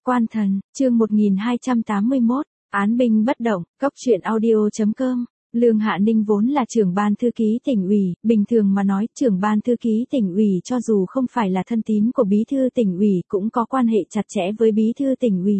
Quan thần, chương 1281, án binh bất động, góc truyện audio.com. Lương Hạ Ninh vốn là trưởng ban thư ký tỉnh ủy, bình thường mà nói, trưởng ban thư ký tỉnh ủy cho dù không phải là thân tín của bí thư tỉnh ủy cũng có quan hệ chặt chẽ với bí thư tỉnh ủy.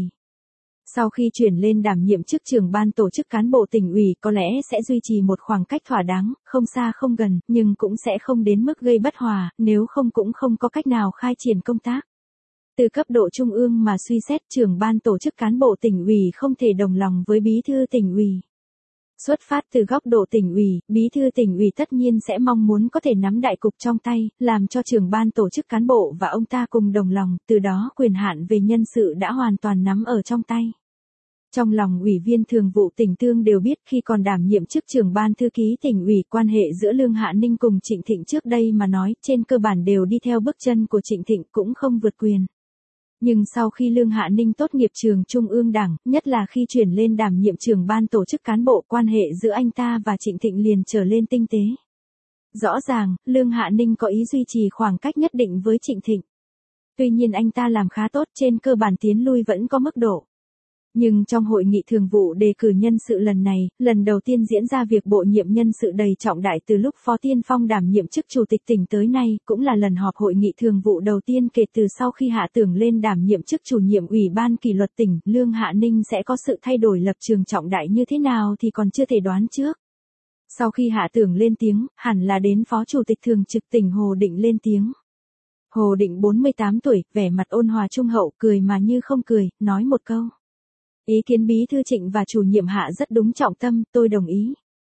Sau khi chuyển lên đảm nhiệm chức trưởng ban tổ chức cán bộ tỉnh ủy có lẽ sẽ duy trì một khoảng cách thỏa đáng, không xa không gần, nhưng cũng sẽ không đến mức gây bất hòa, nếu không cũng không có cách nào khai triển công tác. Từ cấp độ trung ương mà suy xét, trưởng ban tổ chức cán bộ tỉnh ủy không thể đồng lòng với bí thư tỉnh ủy. Xuất phát từ góc độ tỉnh ủy, bí thư tỉnh ủy tất nhiên sẽ mong muốn có thể nắm đại cục trong tay, làm cho trưởng ban tổ chức cán bộ và ông ta cùng đồng lòng, từ đó quyền hạn về nhân sự đã hoàn toàn nắm ở trong tay. Trong lòng ủy viên thường vụ tỉnh Tương đều biết khi còn đảm nhiệm chức trưởng ban thư ký tỉnh ủy, quan hệ giữa Lương Hạ Ninh cùng Trịnh Thịnh trước đây mà nói trên cơ bản đều đi theo bước chân của Trịnh Thịnh, cũng không vượt quyền. Nhưng sau khi Lương Hạ Ninh tốt nghiệp trường Trung ương Đảng, nhất là khi chuyển lên đảm nhiệm trưởng ban tổ chức cán bộ, quan hệ giữa anh ta và Trịnh Thịnh liền trở lên tinh tế. Rõ ràng, Lương Hạ Ninh có ý duy trì khoảng cách nhất định với Trịnh Thịnh. Tuy nhiên anh ta làm khá tốt, trên cơ bản tiến lui vẫn có mức độ. Nhưng trong hội nghị thường vụ đề cử nhân sự lần này, lần đầu tiên diễn ra việc bổ nhiệm nhân sự đầy trọng đại từ lúc Phó Tiên Phong đảm nhiệm chức chủ tịch tỉnh tới nay, cũng là lần họp hội nghị thường vụ đầu tiên kể từ sau khi Hạ Tưởng lên đảm nhiệm chức chủ nhiệm Ủy ban kỷ luật tỉnh. Lương Hạ Ninh sẽ có sự thay đổi lập trường trọng đại như thế nào thì còn chưa thể đoán trước. Sau khi Hạ Tưởng lên tiếng, hẳn là đến Phó Chủ tịch Thường trực tỉnh Hồ Định lên tiếng. Hồ Định 48 tuổi, vẻ mặt ôn hòa trung hậu, cười mà như không cười, nói một câu. Ý kiến bí thư Trịnh và chủ nhiệm Hạ rất đúng trọng tâm, tôi đồng ý.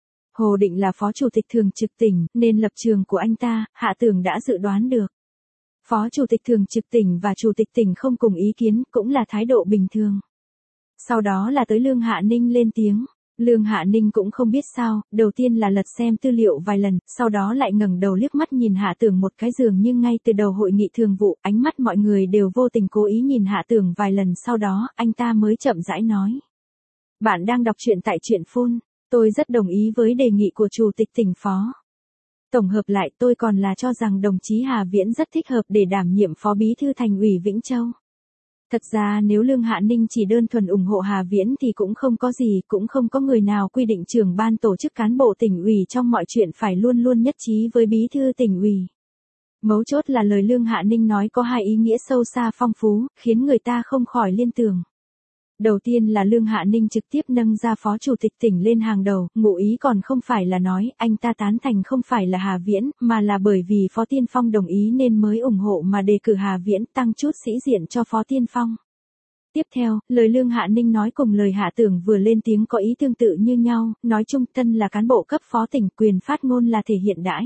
Hồ Định là phó chủ tịch thường trực tỉnh, nên lập trường của anh ta, Hạ Tưởng đã dự đoán được. Phó chủ tịch thường trực tỉnh và chủ tịch tỉnh không cùng ý kiến, cũng là thái độ bình thường. Sau đó là tới Lương Hạ Ninh lên tiếng. Lương Hạ Ninh cũng không biết sao, đầu tiên là lật xem tư liệu vài lần, sau đó lại ngẩng đầu liếc mắt nhìn Hạ Tưởng một cái, dường như ngay từ đầu hội nghị thường vụ, ánh mắt mọi người đều vô tình cố ý nhìn Hạ Tưởng vài lần, sau đó, anh ta mới chậm rãi nói. Bạn đang đọc truyện tại truyện Phun, tôi rất đồng ý với đề nghị của chủ tịch tỉnh Phó. Tổng hợp lại, tôi còn là cho rằng đồng chí Hà Viễn rất thích hợp để đảm nhiệm phó bí thư thành ủy Vĩnh Châu. Thật ra nếu Lương Hạ Ninh chỉ đơn thuần ủng hộ Hà Viễn thì cũng không có gì, cũng không có người nào quy định trưởng ban tổ chức cán bộ tỉnh ủy trong mọi chuyện phải luôn luôn nhất trí với bí thư tỉnh ủy. Mấu chốt là lời Lương Hạ Ninh nói có hai ý nghĩa sâu xa phong phú, khiến người ta không khỏi liên tưởng. Đầu tiên là Lương Hạ Ninh trực tiếp nâng ra phó chủ tịch tỉnh lên hàng đầu, ngụ ý còn không phải là nói anh ta tán thành không phải là Hà Viễn, mà là bởi vì Phó Tiên Phong đồng ý nên mới ủng hộ mà đề cử Hà Viễn, tăng chút sĩ diện cho Phó Tiên Phong. Tiếp theo, lời Lương Hạ Ninh nói cùng lời Hạ Tưởng vừa lên tiếng có ý tương tự như nhau, nói chung thân là cán bộ cấp phó tỉnh, quyền phát ngôn là thể hiện đãi.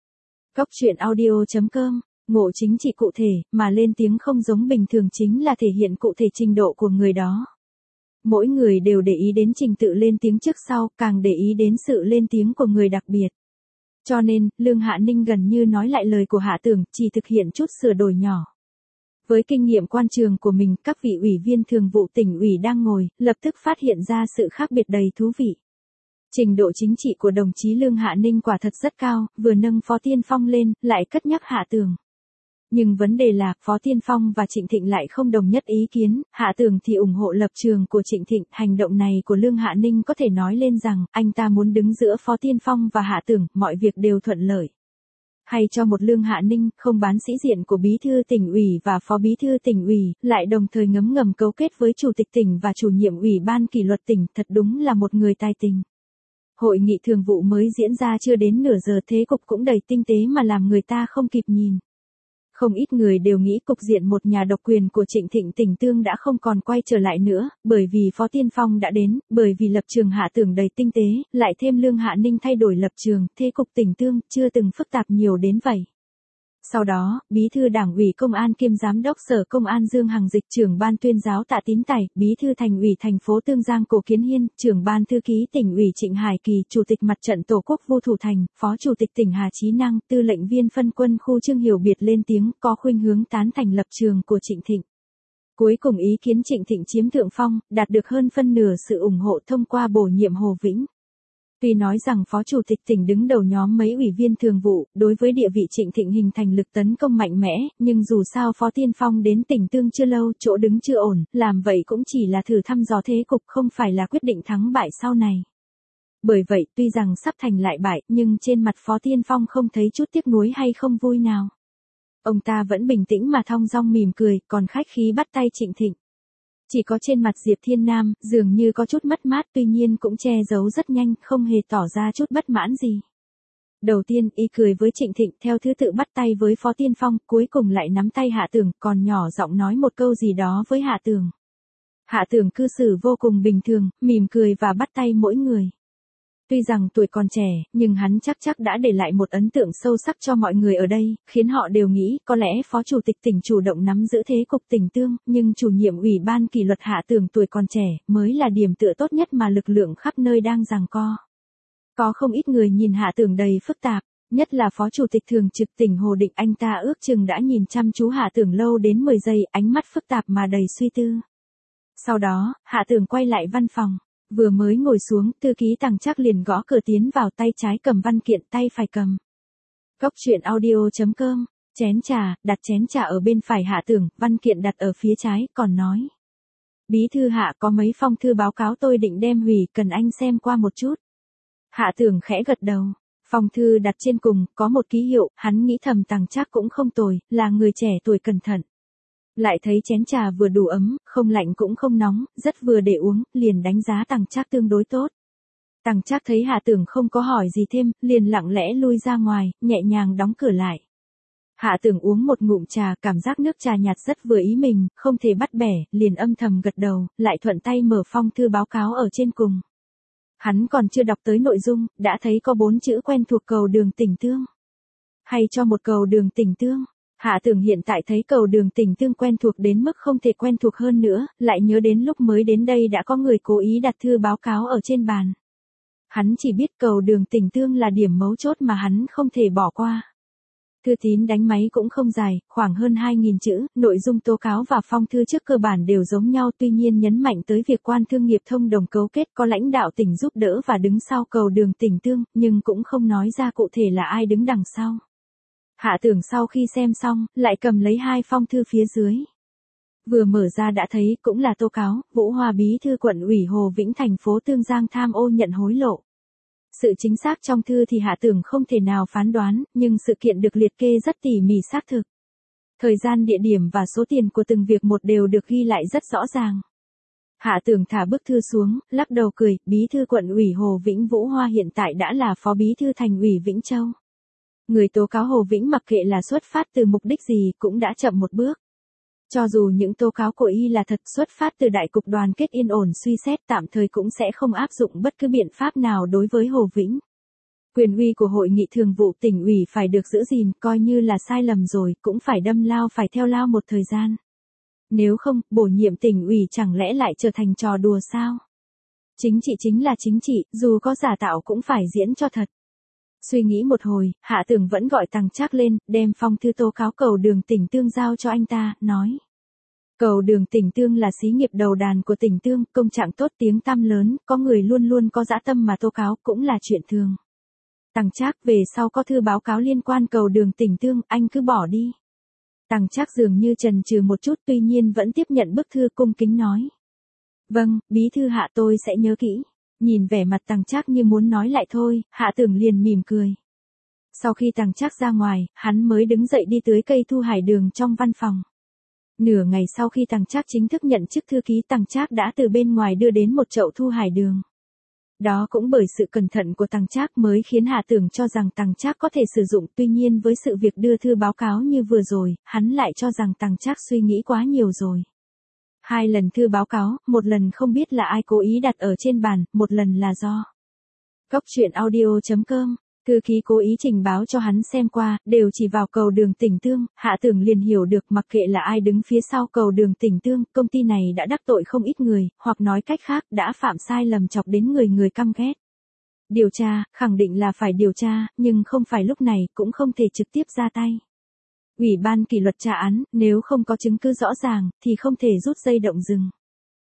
Góc truyện audio.com, ngộ chính trị cụ thể, mà lên tiếng không giống bình thường chính là thể hiện cụ thể trình độ của người đó. Mỗi người đều để ý đến trình tự lên tiếng trước sau, càng để ý đến sự lên tiếng của người đặc biệt. Cho nên, Lương Hạ Ninh gần như nói lại lời của Hạ Tưởng, chỉ thực hiện chút sửa đổi nhỏ. Với kinh nghiệm quan trường của mình, các vị ủy viên thường vụ tỉnh ủy đang ngồi, lập tức phát hiện ra sự khác biệt đầy thú vị. Trình độ chính trị của đồng chí Lương Hạ Ninh quả thật rất cao, vừa nâng Phó Tiên Phong lên, lại cất nhắc Hạ Tưởng. Nhưng vấn đề là, Phó Tiên Phong và Trịnh Thịnh lại không đồng nhất ý kiến, Hạ Tưởng thì ủng hộ lập trường của Trịnh Thịnh. Hành động này của Lương Hạ Ninh có thể nói lên rằng, anh ta muốn đứng giữa Phó Tiên Phong và Hạ Tưởng, mọi việc đều thuận lợi. Hay cho một Lương Hạ Ninh, không bán sĩ diện của bí thư tỉnh ủy và phó bí thư tỉnh ủy, lại đồng thời ngấm ngầm cấu kết với chủ tịch tỉnh và chủ nhiệm ủy ban kỷ luật tỉnh, thật đúng là một người tài tình. Hội nghị thường vụ mới diễn ra chưa đến nửa giờ, thế cục cũng đầy tinh tế mà làm người ta không kịp nhìn. Không ít người đều nghĩ cục diện một nhà độc quyền của Trịnh Thịnh tỉnh Tương đã không còn quay trở lại nữa, bởi vì Phó Tiên Phong đã đến, bởi vì lập trường Hạ Tưởng đầy tinh tế, lại thêm Lương Hạ Ninh thay đổi lập trường, thế cục tỉnh Tương chưa từng phức tạp nhiều đến vậy. Sau đó, Bí thư Đảng ủy Công an kiêm Giám đốc Sở Công an Dương Hằng Dịch, trưởng ban tuyên giáo Tạ Tín Tài, Bí thư Thành ủy thành phố Tương Giang Cổ Kiến Hiên, trưởng ban thư ký tỉnh ủy Trịnh Hải Kỳ, Chủ tịch Mặt trận Tổ quốc Vu Thủ Thành, Phó Chủ tịch tỉnh Hà Chí Năng, Tư lệnh viên phân quân khu Trương Hiểu Biệt lên tiếng, có khuynh hướng tán thành lập trường của Trịnh Thịnh. Cuối cùng ý kiến Trịnh Thịnh chiếm thượng phong, đạt được hơn phân nửa sự ủng hộ thông qua bổ nhiệm Hồ Vĩnh. Tuy nói rằng Phó Chủ tịch tỉnh đứng đầu nhóm mấy ủy viên thường vụ, đối với địa vị Trịnh Thịnh hình thành lực tấn công mạnh mẽ, nhưng dù sao Phó Tiên Phong đến tỉnh Tương chưa lâu, chỗ đứng chưa ổn, làm vậy cũng chỉ là thử thăm dò thế cục, không phải là quyết định thắng bại sau này. Bởi vậy, tuy rằng sắp thành lại bại, nhưng trên mặt Phó Tiên Phong không thấy chút tiếc nuối hay không vui nào. Ông ta vẫn bình tĩnh mà thong dong mỉm cười, còn khách khí bắt tay Trịnh Thịnh. Chỉ có trên mặt Diệp Thiên Nam, dường như có chút mất mát, tuy nhiên cũng che giấu rất nhanh, không hề tỏ ra chút bất mãn gì. Đầu tiên, y cười với Trịnh Thịnh, theo thứ tự bắt tay với Phó Tiên Phong, cuối cùng lại nắm tay Hạ Tường, còn nhỏ giọng nói một câu gì đó với Hạ Tường. Hạ Tường cư xử vô cùng bình thường, mỉm cười và bắt tay mỗi người. Tuy rằng tuổi còn trẻ, nhưng hắn chắc đã để lại một ấn tượng sâu sắc cho mọi người ở đây, khiến họ đều nghĩ có lẽ Phó Chủ tịch tỉnh chủ động nắm giữ thế cục tỉnh Tương, nhưng chủ nhiệm ủy ban kỷ luật Hạ Tường tuổi còn trẻ, mới là điểm tựa tốt nhất mà lực lượng khắp nơi đang giằng co. Có không ít người nhìn Hạ Tường đầy phức tạp, nhất là Phó Chủ tịch thường trực tỉnh Hồ Định, anh ta ước chừng đã nhìn chăm chú Hạ Tường lâu đến 10 giây, ánh mắt phức tạp mà đầy suy tư. Sau đó, Hạ Tường quay lại văn phòng. Vừa mới ngồi xuống, thư ký Tằng Trác liền gõ cửa tiến vào, tay trái cầm văn kiện, tay phải cầm. Cốc truyện audio.com, chén trà, đặt chén trà ở bên phải Hạ Tường, văn kiện đặt ở phía trái, còn nói. Bí thư Hạ, có mấy phong thư báo cáo tôi định đem hủy, cần anh xem qua một chút. Hạ Tường khẽ gật đầu. Phong thư đặt trên cùng, có một ký hiệu, hắn nghĩ thầm Tằng Trác cũng không tồi, là người trẻ tuổi cẩn thận. Lại thấy chén trà vừa đủ ấm, không lạnh cũng không nóng, rất vừa để uống, liền đánh giá Tằng Trác tương đối tốt. Tằng Trác thấy Hạ Tường không có hỏi gì thêm, liền lặng lẽ lui ra ngoài, nhẹ nhàng đóng cửa lại. Hạ Tường uống một ngụm trà, cảm giác nước trà nhạt rất vừa ý mình, không thể bắt bẻ, liền âm thầm gật đầu, lại thuận tay mở phong thư báo cáo ở trên cùng. Hắn còn chưa đọc tới nội dung, đã thấy có 4 chữ quen thuộc: cầu đường tỉnh Tương. Hay cho một cầu đường tỉnh Tương. Hạ Tường hiện tại thấy cầu đường tỉnh Tương quen thuộc đến mức không thể quen thuộc hơn nữa, lại nhớ đến lúc mới đến đây đã có người cố ý đặt thư báo cáo ở trên bàn. Hắn chỉ biết cầu đường tỉnh Tương là điểm mấu chốt mà hắn không thể bỏ qua. Thư tín đánh máy cũng không dài, khoảng hơn 2.000 chữ, nội dung tố cáo và phong thư trước cơ bản đều giống nhau, tuy nhiên nhấn mạnh tới việc quan thương nghiệp thông đồng cấu kết, có lãnh đạo tỉnh giúp đỡ và đứng sau cầu đường tỉnh Tương, nhưng cũng không nói ra cụ thể là ai đứng đằng sau. Hạ Tường sau khi xem xong, lại cầm lấy 2 phong thư phía dưới. Vừa mở ra đã thấy cũng là tố cáo, Vũ Hoa bí thư quận ủy Hồ Vĩnh thành phố Tương Giang tham ô nhận hối lộ. Sự chính xác trong thư thì Hạ Tường không thể nào phán đoán, nhưng sự kiện được liệt kê rất tỉ mỉ xác thực. Thời gian, địa điểm và số tiền của từng việc một đều được ghi lại rất rõ ràng. Hạ Tường thả bức thư xuống, lắc đầu cười, bí thư quận ủy Hồ Vĩnh Vũ Hoa hiện tại đã là phó bí thư thành ủy Vĩnh Châu. Người tố cáo Hồ Vĩnh mặc kệ là xuất phát từ mục đích gì cũng đã chậm một bước. Cho dù những tố cáo của y là thật, xuất phát từ Đại cục Đoàn kết yên ổn suy xét, tạm thời cũng sẽ không áp dụng bất cứ biện pháp nào đối với Hồ Vĩnh. Quyền uy của Hội nghị Thường vụ tỉnh ủy phải được giữ gìn, coi như là sai lầm rồi, cũng phải đâm lao phải theo lao một thời gian. Nếu không, bổ nhiệm tỉnh ủy chẳng lẽ lại trở thành trò đùa sao? Chính trị chính là chính trị, dù có giả tạo cũng phải diễn cho thật. Suy nghĩ một hồi, Hạ Tường vẫn gọi Tằng Trác lên, đem phong thư tố cáo cầu đường tỉnh Tương giao cho anh ta, nói. Cầu đường tỉnh Tương là xí nghiệp đầu đàn của tỉnh Tương, công trạng tốt, tiếng tăm lớn, có người luôn luôn có dã tâm mà tố cáo cũng là chuyện thường. Tằng Trác, về sau có thư báo cáo liên quan cầu đường tỉnh Tương, anh cứ bỏ đi. Tằng Trác dường như chần chừ một chút, tuy nhiên vẫn tiếp nhận bức thư, cung kính nói. Vâng, bí thư Hạ, tôi sẽ nhớ kỹ. Nhìn vẻ mặt Tằng Trác như muốn nói lại thôi, Hạ Tường liền mỉm cười. Sau khi Tằng Trác ra ngoài, hắn mới đứng dậy đi tưới cây thu hải đường trong văn phòng. Nửa ngày sau khi Tằng Trác chính thức nhận chức thư ký, Tằng Trác đã từ bên ngoài đưa đến một chậu thu hải đường. Đó cũng bởi sự cẩn thận của Tằng Trác mới khiến Hạ Tường cho rằng Tằng Trác có thể sử dụng, tuy nhiên với sự việc đưa thư báo cáo như vừa rồi, hắn lại cho rằng Tằng Trác suy nghĩ quá nhiều rồi. 2 lần thư báo cáo, một lần không biết là ai cố ý đặt ở trên bàn, một lần là do. Cốc truyện audio.com, thư ký cố ý trình báo cho hắn xem qua, đều chỉ vào cầu đường tỉnh Tương, Hạ Tường liền hiểu được mặc kệ là ai đứng phía sau cầu đường tỉnh Tương, công ty này đã đắc tội không ít người, hoặc nói cách khác, đã phạm sai lầm chọc đến người căm ghét. Điều tra, khẳng định là phải điều tra, nhưng không phải lúc này, cũng không thể trực tiếp ra tay. Ủy ban kỷ luật tra án, nếu không có chứng cứ rõ ràng, thì không thể rút dây động rừng.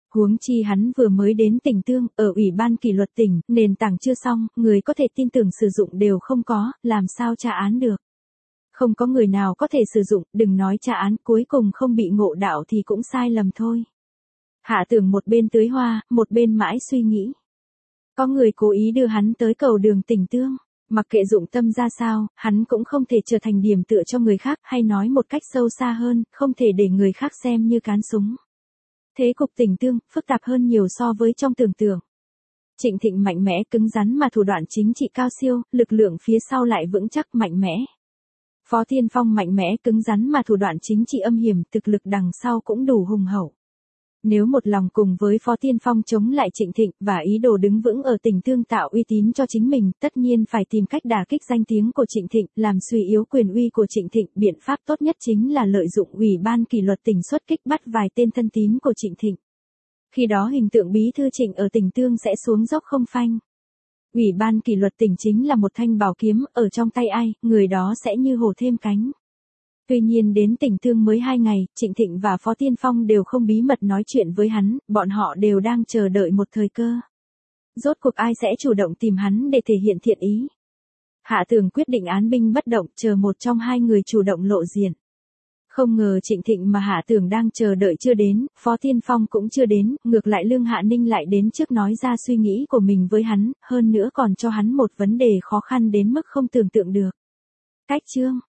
Huống chi hắn vừa mới đến tỉnh Tương, ở Ủy ban kỷ luật tỉnh, nền tảng chưa xong, người có thể tin tưởng sử dụng đều không có, làm sao tra án được. Không có người nào có thể sử dụng, đừng nói tra án, cuối cùng không bị ngộ đạo thì cũng sai lầm thôi. Hạ Tưởng một bên tưới hoa, một bên mãi suy nghĩ. Có người cố ý đưa hắn tới cầu đường tỉnh Tương. Mặc kệ dụng tâm ra sao, hắn cũng không thể trở thành điểm tựa cho người khác, hay nói một cách sâu xa hơn, không thể để người khác xem như cán súng. Thế cục tỉnh Tương, phức tạp hơn nhiều so với trong tưởng tượng. Trịnh Thịnh mạnh mẽ cứng rắn mà thủ đoạn chính trị cao siêu, lực lượng phía sau lại vững chắc mạnh mẽ. Phó Thiên Phong mạnh mẽ cứng rắn mà thủ đoạn chính trị âm hiểm, thực lực đằng sau cũng đủ hùng hậu. Nếu một lòng cùng với Phó Thiên Phong chống lại Trịnh Thịnh và ý đồ đứng vững ở tỉnh Tương tạo uy tín cho chính mình, tất nhiên phải tìm cách đả kích danh tiếng của Trịnh Thịnh, làm suy yếu quyền uy của Trịnh Thịnh. Biện pháp tốt nhất chính là lợi dụng Ủy ban kỷ luật tỉnh xuất kích bắt vài tên thân tín của Trịnh Thịnh. Khi đó hình tượng bí thư Trịnh ở tỉnh Tương sẽ xuống dốc không phanh. Ủy ban kỷ luật tỉnh chính là một thanh bảo kiếm, ở trong tay ai, người đó sẽ như hổ thêm cánh. Tuy nhiên đến tỉnh Tương mới 2 ngày, Trịnh Thịnh và Phó Thiên Phong đều không bí mật nói chuyện với hắn, bọn họ đều đang chờ đợi một thời cơ. Rốt cuộc ai sẽ chủ động tìm hắn để thể hiện thiện ý. Hạ Tưởng quyết định án binh bất động, chờ một trong hai người chủ động lộ diện. Không ngờ Trịnh Thịnh mà Hạ Tưởng đang chờ đợi chưa đến, Phó Thiên Phong cũng chưa đến, ngược lại Lương Hạ Ninh lại đến trước nói ra suy nghĩ của mình với hắn, hơn nữa còn cho hắn một vấn đề khó khăn đến mức không tưởng tượng được. Cách chương